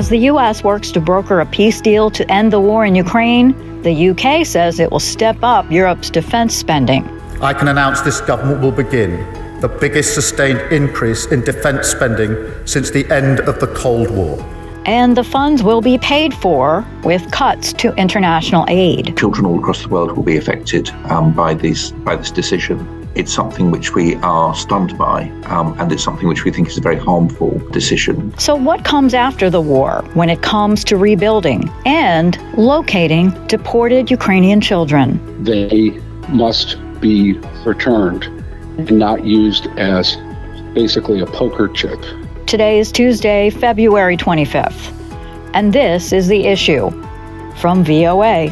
As the U.S. works to broker a peace deal to end the war in Ukraine, the U.K. says it will step up Europe's defense spending. I can announce this government will begin the biggest sustained increase in defense spending since the end of the Cold War. And the funds will be paid for with cuts to international aid. Children all across the world will be affected by this decision. It's something which we are stunned by, and it's something which we think is a very harmful decision. So what comes after the war when it comes to rebuilding and locating deported Ukrainian children? They must be returned and not used as basically a poker chip. Today is Tuesday, February 25th, and this is The Issue from VOA.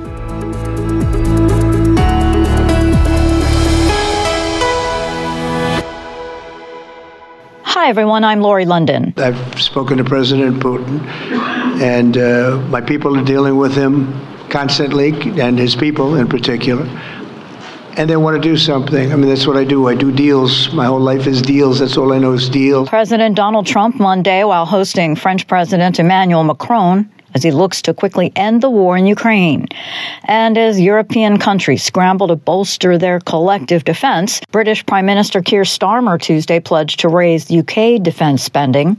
Hi, everyone. I'm Lori London. I've spoken to President Putin, and my people are dealing with him constantly, and his people in particular. And they want to do something. I mean, that's what I do. I do deals. My whole life is deals. That's all I know is deals. President Donald Trump Monday while hosting French President Emmanuel Macron as he looks to quickly end the war in Ukraine. And as European countries scramble to bolster their collective defense, British Prime Minister Keir Starmer Tuesday pledged to raise UK defense spending.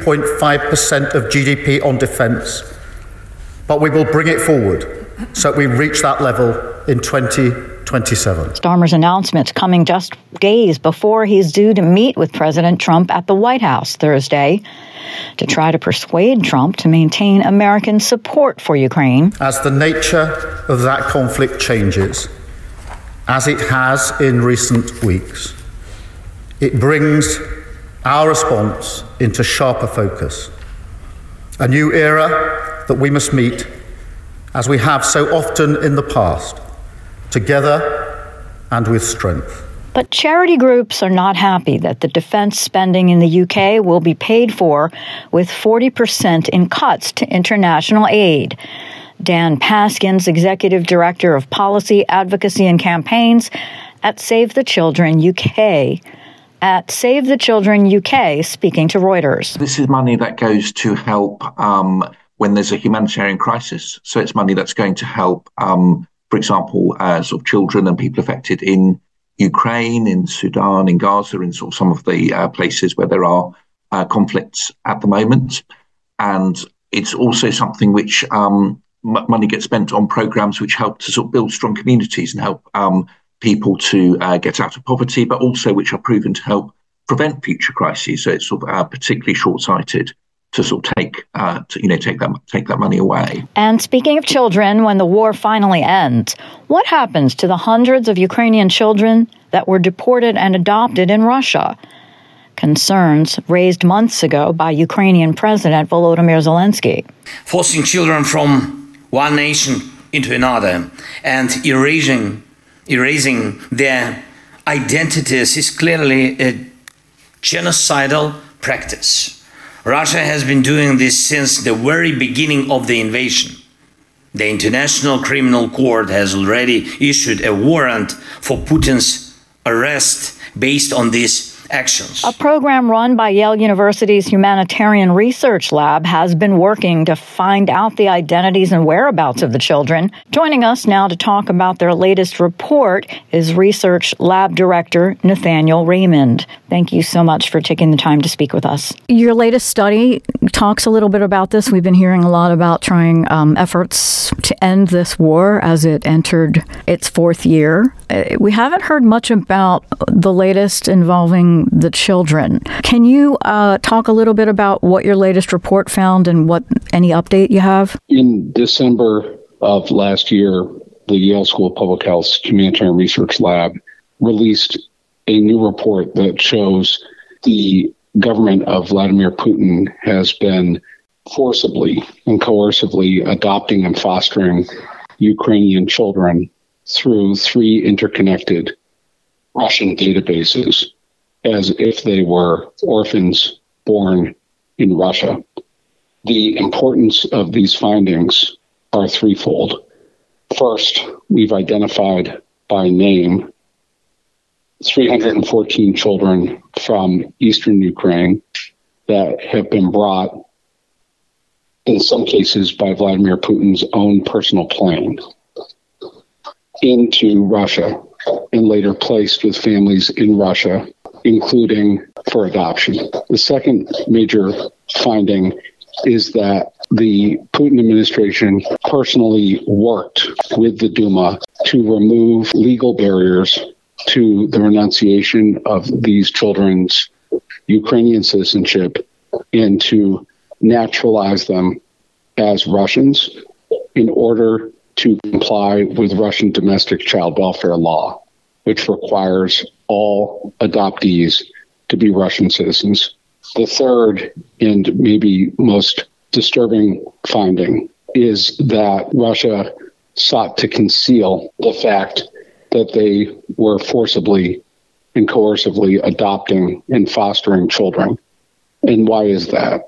2.5% of GDP on defense, but we will bring it forward so we reach that level in 2027. Starmer's announcement coming just days before he's due to meet with President Trump at the White House Thursday to try to persuade Trump to maintain American support for Ukraine. As the nature of that conflict changes, as it has in recent weeks, it brings our response into sharper focus. A new era that we must meet, as we have so often in the past, together and with strength. But charity groups are not happy that the defense spending in the UK will be paid for with 40% in cuts to international aid. Dan Paskins, Executive Director of Policy, Advocacy and Campaigns at Save the Children UK. At Save the Children UK, speaking to Reuters. This is money that goes to help when there's a humanitarian crisis. So it's money that's going to help, for example, sort of children and people affected in Ukraine, in Sudan, in Gaza, in sort of some of the places where there are conflicts at the moment. And it's also something which money gets spent on programs which help to sort of build strong communities and help people to get out of poverty, but also which are proven to help prevent future crises. So it's sort of particularly short-sighted to sort of take that money away. And speaking of children, when the war finally ends, what happens to the hundreds of Ukrainian children that were deported and adopted in Russia? Concerns raised months ago by Ukrainian President Volodymyr Zelensky. Forcing children from one nation into another and erasing their identities is clearly a genocidal practice. Russia has been doing this since the very beginning of the invasion. The International Criminal Court has already issued a warrant for Putin's arrest based on these actions. A program run by Yale University's Humanitarian Research Lab has been working to find out the identities and whereabouts of the children. Joining us now to talk about their latest report is Research Lab Director Nathaniel Raymond. Thank you so much for taking the time to speak with us. Your latest study talks a little bit about this. We've been hearing a lot about trying efforts to end this war as it entered its fourth year. We haven't heard much about the latest involving the children. Can you talk a little bit about what your latest report found and what any update you have? In December of last year, the Yale School of Public Health's Humanitarian Research Lab released a new report that shows the government of Vladimir Putin has been forcibly and coercively adopting and fostering Ukrainian children through 3 interconnected Russian databases as if they were orphans born in Russia. The importance of these findings are threefold. First, we've identified by name 314 children from eastern Ukraine that have been brought in some cases by Vladimir Putin's own personal plane, into Russia and later placed with families in Russia, including for adoption. The second major finding is that the Putin administration personally worked with the Duma to remove legal barriers to the renunciation of these children's Ukrainian citizenship and to naturalize them as Russians in order to comply with Russian domestic child welfare law, which requires all adoptees to be Russian citizens. The third and maybe most disturbing finding is that Russia sought to conceal the fact that they were forcibly and coercively adopting and fostering children. And why is that?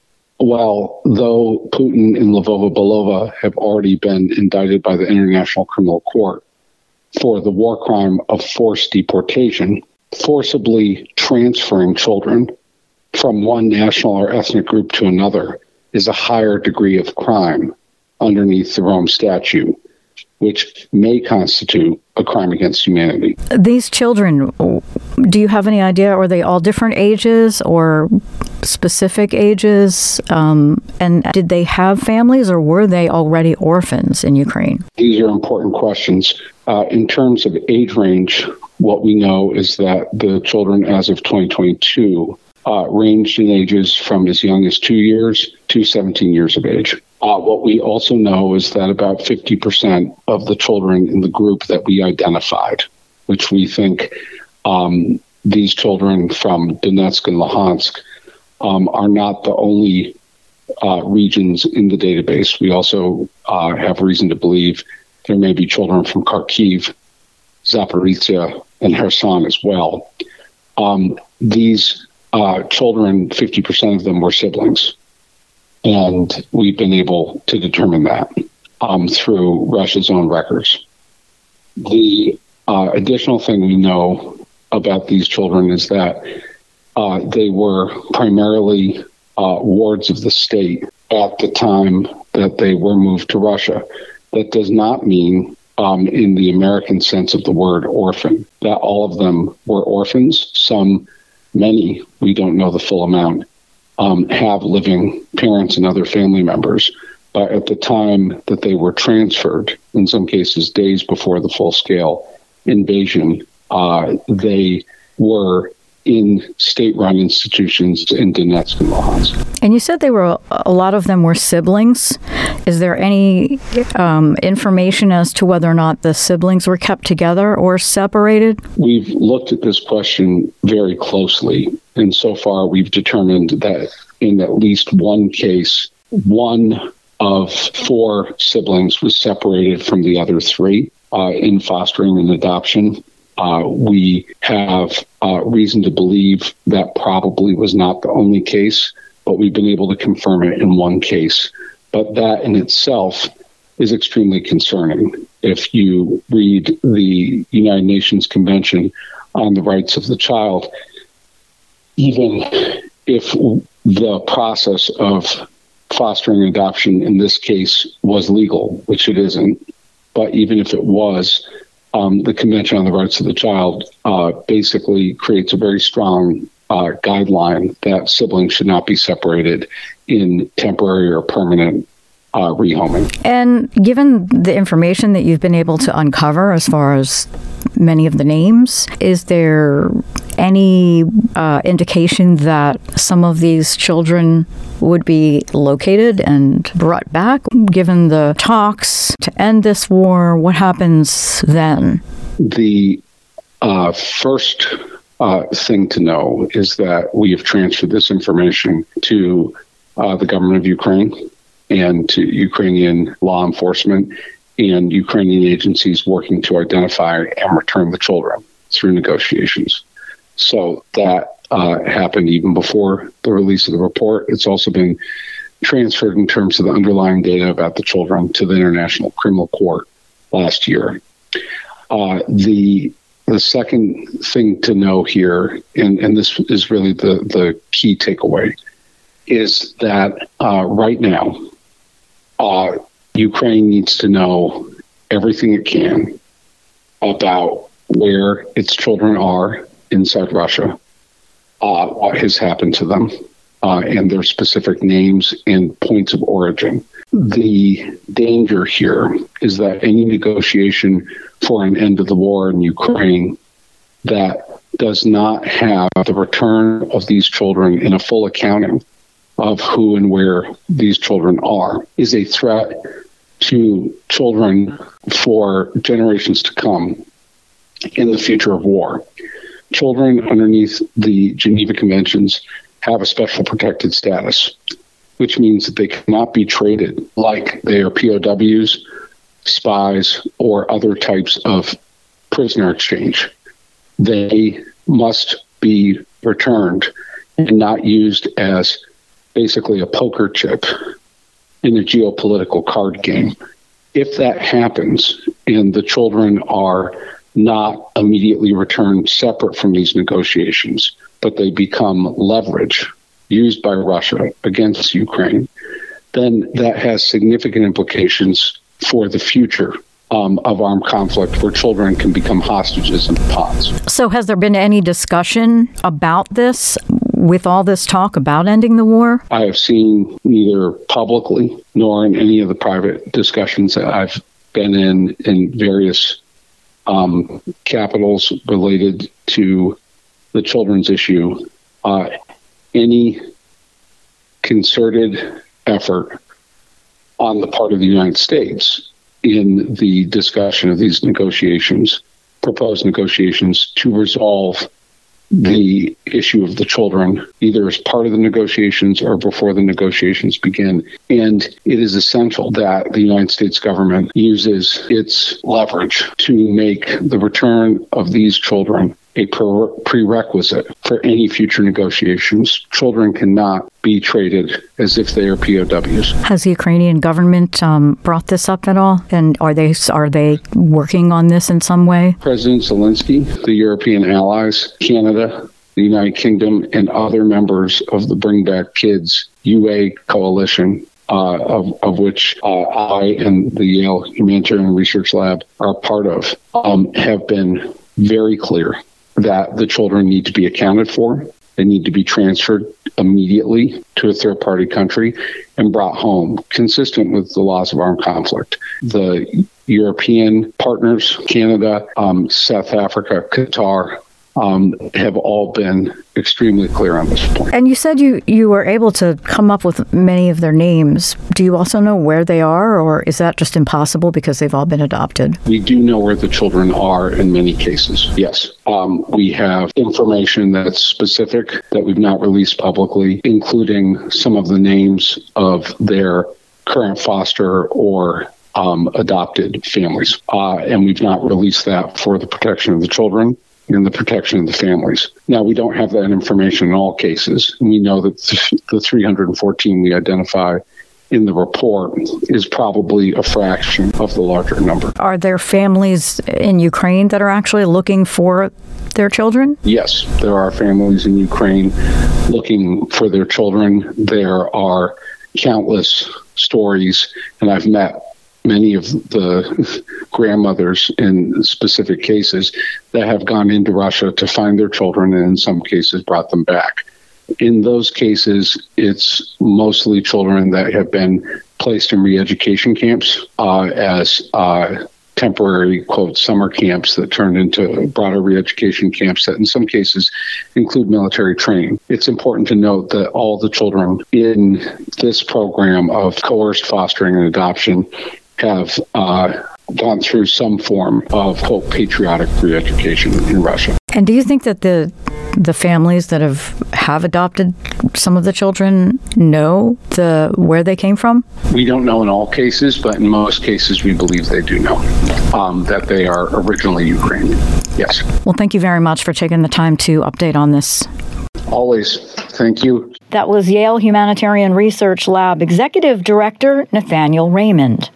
Well, though Putin and Lvova-Belova have already been indicted by the International Criminal Court for the war crime of forced deportation, forcibly transferring children from one national or ethnic group to another is a higher degree of crime underneath the Rome Statute, which may constitute a crime against humanity. These children, do you have any idea, are they all different ages or specific ages? And did they have families or were they already orphans in Ukraine? These are important questions. In terms of age range, what we know is that the children as of 2022 ranged in ages from as young as 2 years to 17 years of age. What we also know is that about 50% of the children in the group that we identified, which we think these children from Donetsk and Luhansk are not the only regions in the database. We also have reason to believe there may be children from Kharkiv, Zaporizhia, and Kherson as well. These children, 50% of them were siblings. And we've been able to determine that through Russia's own records. The additional thing we know about these children is that they were primarily wards of the state at the time that they were moved to Russia. That does not mean, in the American sense of the word orphan, that all of them were orphans. Many, we don't know the full amount, have living parents and other family members. But at the time that they were transferred, in some cases days before the full-scale invasion, they were in state-run institutions in Donetsk and Luhansk. And you said a lot of them were siblings. Is there any information as to whether or not the siblings were kept together or separated? We've looked at this question very closely, and so far we've determined that in at least one case, one of 4 siblings was separated from the other 3 in fostering and adoption. We have reason to believe that probably was not the only case, but we've been able to confirm it in one case. But that in itself is extremely concerning. If you read the United Nations Convention on the Rights of the Child, even if the process of fostering and adoption in this case was legal, which it isn't, but even if it was, the Convention on the Rights of the Child basically creates a very strong guideline that siblings should not be separated in temporary or permanent rehoming. And given the information that you've been able to uncover as far as many of the names, is there any indication that some of these children would be located and brought back? Given the talks to end this war, what happens then? The first thing to know is that we have transferred this information to the government of Ukraine and to Ukrainian law enforcement and Ukrainian agencies working to identify and return the children through negotiations. So that happened even before the release of the report. It's also been transferred in terms of the underlying data about the children to the International Criminal Court last year. The second thing to know here, and this is really the key takeaway, is that right now, Ukraine needs to know everything it can about where its children are inside Russia, what has happened to them, and their specific names and points of origin. The danger here is that any negotiation for an end of the war in Ukraine that does not have the return of these children in a full accounting of who and where these children are is a threat to children for generations to come in the future of war. Children underneath the Geneva Conventions have a special protected status, which means that they cannot be traded like they are POWs, spies, or other types of prisoner exchange. They must be returned and not used as basically a poker chip in a geopolitical card game. If that happens and the children are not immediately returned separate from these negotiations, but they become leverage used by Russia against Ukraine, then that has significant implications for the future of armed conflict where children can become hostages and pawns. So has there been any discussion about this with all this talk about ending the war? I have seen neither publicly nor in any of the private discussions that I've been in various capitals related to the children's issue, any concerted effort on the part of the United States in the discussion of these negotiations, proposed negotiations, to resolve the issue of the children, either as part of the negotiations or before the negotiations begin. And it is essential that the United States government uses its leverage to make the return of these children a prerequisite for any future negotiations. Children cannot be traded as if they are POWs. Has the Ukrainian government brought this up at all? And are they working on this in some way? President Zelensky, the European allies, Canada, the United Kingdom, and other members of the Bring Back Kids UA coalition, of which I and the Yale Humanitarian Research Lab are part of, have been very clear that the children need to be accounted for. They need to be transferred immediately to a third-party country and brought home, consistent with the laws of armed conflict. The European partners, Canada, South Africa, Qatar, have all been extremely clear on this point. And you said you were able to come up with many of their names. Do you also know where they are, or is that just impossible because they've all been adopted? We do know where the children are in many cases, yes. We have information that's specific that we've not released publicly, including some of the names of their current foster or adopted families. And we've not released that for the protection of the children and the protection of the families. Now, we don't have that information in all cases. We know that the 314 we identify in the report is probably a fraction of the larger number. Are there families in Ukraine that are actually looking for their children? Yes, there are families in Ukraine looking for their children. There are countless stories, and I've met many of the grandmothers in specific cases that have gone into Russia to find their children and in some cases brought them back. In those cases, it's mostly children that have been placed in re-education camps as temporary, quote, summer camps that turned into broader re-education camps that in some cases include military training. It's important to note that all the children in this program of coerced fostering and adoption have gone through some form of, quote, patriotic re-education in Russia. And do you think that the families that have adopted some of the children know where they came from? We don't know in all cases, but in most cases we believe they do know that they are originally Ukrainian. Yes. Well, thank you very much for taking the time to update on this. Always. Thank you. That was Yale Humanitarian Research Lab Executive Director Nathaniel Raymond.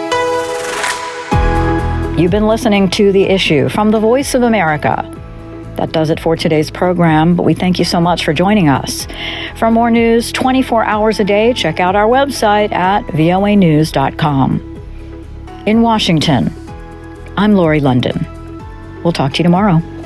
You've been listening to The Issue from the Voice of America. That does it for today's program, but we thank you so much for joining us. For more news 24 hours a day, check out our website at voanews.com. In Washington, I'm Lori London. We'll talk to you tomorrow.